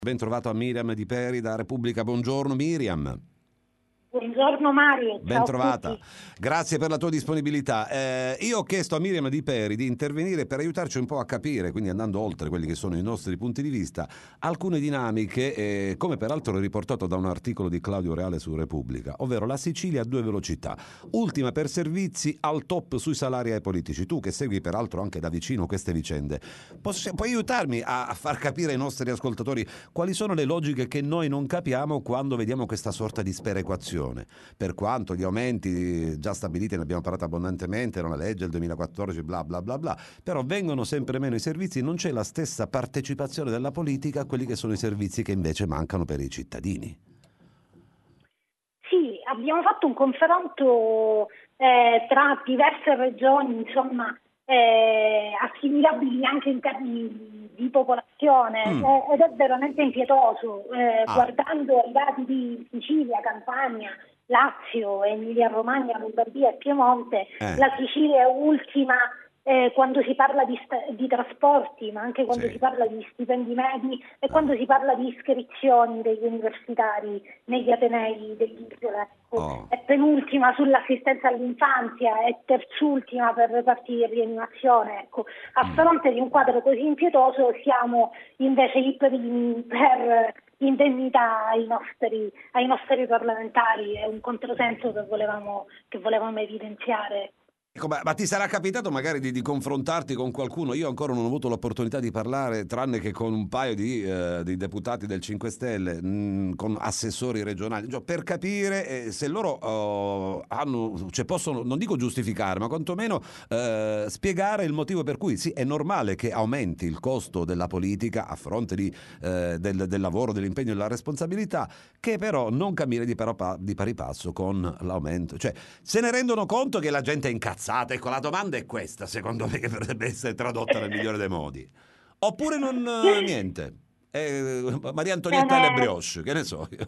Ben trovato a Miriam Di Peri da Repubblica. Buongiorno Miriam. Buongiorno Mario, Ben ciao trovata, a tutti. grazie per la tua disponibilità. Io ho chiesto a Miriam Di Peri di intervenire per aiutarci un po' a capire, quindi andando oltre quelli che sono i nostri punti di vista, alcune dinamiche, come peraltro riportato da un articolo di Claudio Reale su Repubblica, ovvero la Sicilia a due velocità, ultima per servizi, al top sui salari ai politici. Tu che segui peraltro anche da vicino queste vicende, puoi aiutarmi a far capire ai nostri ascoltatori quali sono le logiche che noi non capiamo quando vediamo questa sorta di sperequazione? Per quanto gli aumenti già stabiliti, ne abbiamo parlato abbondantemente, era una legge del 2014, bla bla bla bla, però vengono sempre meno i servizi, non c'è la stessa partecipazione della politica a quelli che sono i servizi che invece mancano per i cittadini. Sì, abbiamo fatto un confronto tra diverse regioni, insomma, assimilabili anche in termini di popolazione, ed è veramente impietoso. Guardando i dati di Sicilia, Campania, Lazio, Emilia-Romagna, Lombardia e Piemonte, la Sicilia è ultima quando si parla di trasporti, ma anche quando si parla di stipendi medi e quando si parla di iscrizioni degli universitari negli atenei dell'isola. È penultima sull'assistenza all'infanzia, è terzultima per reparti di rianimazione. A fronte di un quadro così impietoso siamo invece i primi per indennità ai nostri parlamentari. È un controsenso che volevamo evidenziare. Ecco, ma ti sarà capitato magari di confrontarti con qualcuno? Io ancora non ho avuto l'opportunità di parlare, tranne che con un paio di deputati del 5 Stelle, con assessori regionali, per capire se loro hanno, cioè possono, non dico giustificare, ma quantomeno spiegare il motivo per cui sì, è normale che aumenti il costo della politica a fronte del lavoro, dell'impegno e della responsabilità, che però non cammina di pari passo con l'aumento. Cioè, se ne rendono conto che la gente è incazzata? Ecco, la domanda è questa, secondo me, che potrebbe essere tradotta nel migliore dei modi. Oppure non niente. Maria Antonietta e le brioche, che ne so io.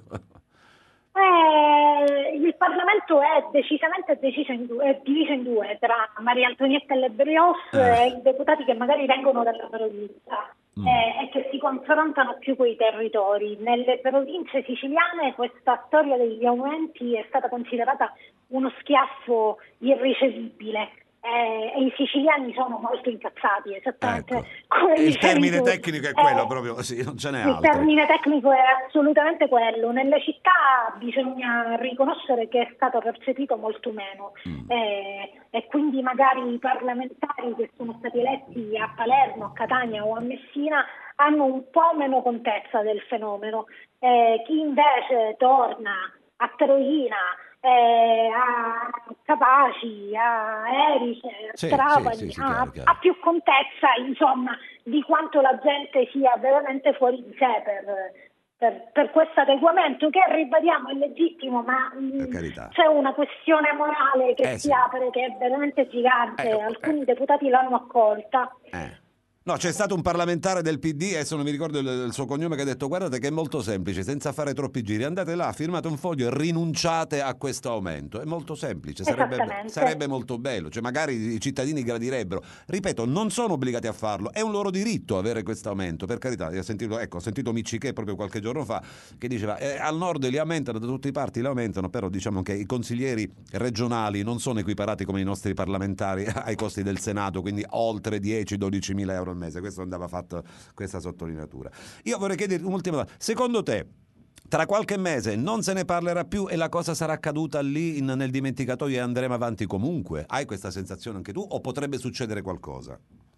Il Parlamento è decisamente diviso in due tra Maria Antonietta e le brioche e i deputati che magari vengono dalla provincia e che si confrontano più coi territori. Nelle province siciliane questa storia degli aumenti è stata considerata uno schiaffo irricevibile. E i siciliani sono molto incazzati, esattamente come il termine tu. tecnico è quello proprio, sì, non ce n'è altro. Il termine tecnico è assolutamente quello. Nelle città bisogna riconoscere che è stato percepito molto meno e quindi magari i parlamentari che sono stati eletti a Palermo, a Catania o a Messina hanno un po' meno contezza del fenomeno. Chi invece torna a Troina, a Capaci, a Erice, a Trapani, ha più contezza, insomma, di quanto la gente sia veramente fuori di sé per questo adeguamento, che ribadiamo è legittimo, ma c'è una questione morale che si apre, che è veramente gigante. Alcuni deputati l'hanno accolta. No, c'è stato un parlamentare del PD, adesso non mi ricordo il suo cognome, che ha detto: guardate che è molto semplice, senza fare troppi giri, andate là, firmate un foglio e rinunciate a questo aumento. È molto semplice, sarebbe molto bello, cioè magari i cittadini gradirebbero. Ripeto, non sono obbligati a farlo, è un loro diritto avere questo aumento, per carità. Ho sentito Miccichè proprio qualche giorno fa che diceva al nord li aumentano, da tutte le parti li aumentano, però diciamo che i consiglieri regionali non sono equiparati come i nostri parlamentari ai costi del Senato, quindi oltre 10-12 mila euro al mese. Questo andava fatto, questa sottolineatura. Io vorrei chiedere un'ultima domanda. Secondo te, tra qualche mese non se ne parlerà più e la cosa sarà caduta lì nel dimenticatoio e andremo avanti comunque? Hai questa sensazione anche tu o potrebbe succedere qualcosa?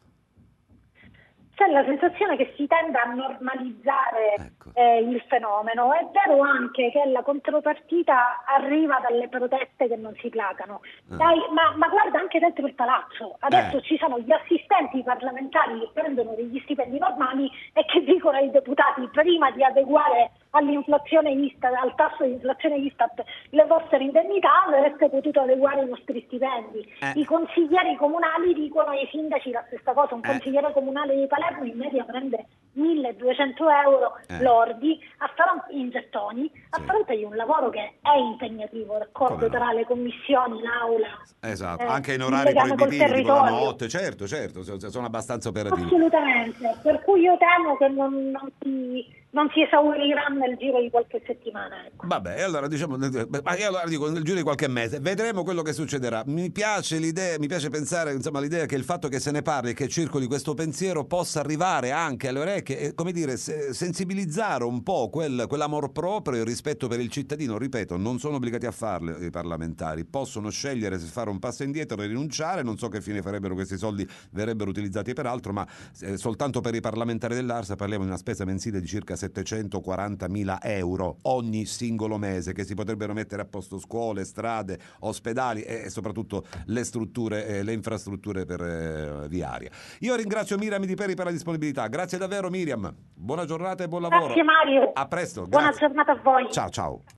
C'è la sensazione che si tenda a normalizzare il fenomeno. È vero anche che la contropartita arriva dalle proteste che non si placano. Ma guarda, anche dentro il palazzo adesso ci sono gli assistenti parlamentari che prendono degli stipendi normali e che dicono ai deputati: prima di adeguare all'inflazione Istat, al tasso di inflazione Istat, le vostre indennità, avreste potuto adeguare i nostri stipendi. I consiglieri comunali dicono ai sindaci la stessa cosa. Un consigliere comunale di Palermo in media prende 1.200 euro lordi in gettoni, a fronte di un lavoro che è impegnativo, d'accordo, tra le commissioni, l'aula, anche in orari proibitivi, tipo la notte, certo, sono abbastanza operativi. Assolutamente, per cui io temo che non non si esaurirà nel giro di qualche settimana. Ecco. Vabbè, allora diciamo, allora dico nel giro di qualche mese, vedremo quello che succederà. Mi piace l'idea, mi piace pensare, insomma, l'idea che il fatto che se ne parli, che circoli questo pensiero possa arrivare anche alle orecchie e, come dire, sensibilizzare un po' quell'amor proprio e il rispetto per il cittadino. Ripeto, non sono obbligati a farlo i parlamentari, possono scegliere se fare un passo indietro e rinunciare. Non so che fine farebbero, questi soldi verrebbero utilizzati per altro, ma soltanto per i parlamentari dell'Arsa parliamo di una spesa mensile di circa 740.000 euro ogni singolo mese, che si potrebbero mettere a posto scuole, strade, ospedali e soprattutto le strutture, le infrastrutture per viaria. Io ringrazio Miriam Di Peri per la disponibilità. Grazie davvero Miriam, buona giornata e buon lavoro. Grazie Mario. A presto. Buona Grazie. giornata a voi. Ciao ciao.